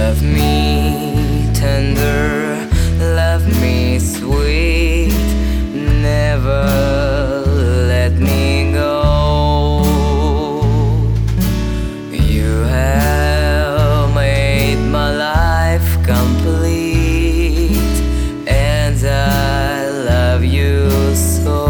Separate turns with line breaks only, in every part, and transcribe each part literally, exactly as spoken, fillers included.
Love me tender, love me sweet, never let me go. You have made my life complete, and I love you so.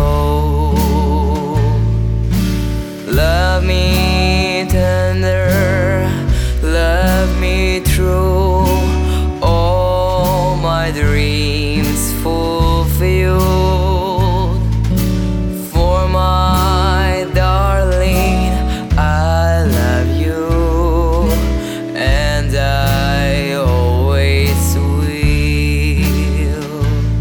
Love me tender, love me true, all my dreams fulfilled. For my darling, I love you, and I always will.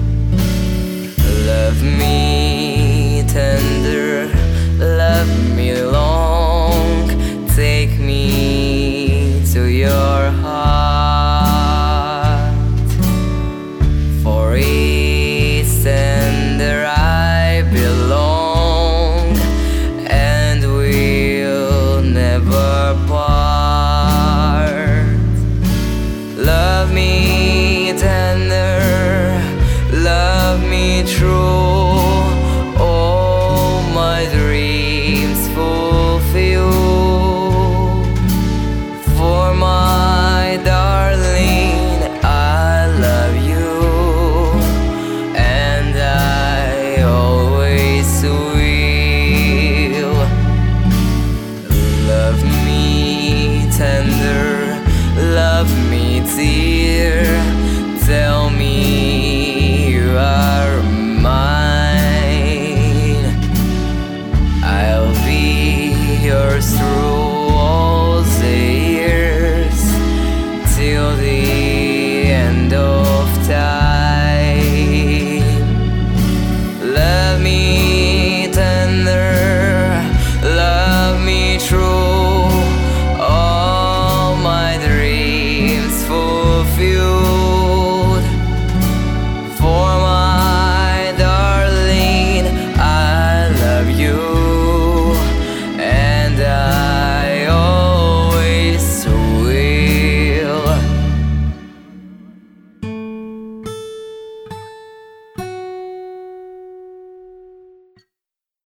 Love me tender, love me long, take me to your heart. For it's tender I belong, and we'll never part. Love me tender, love me true, all my dreams fulfill. For my darling, I love you, and I always will. Love me tender, love me till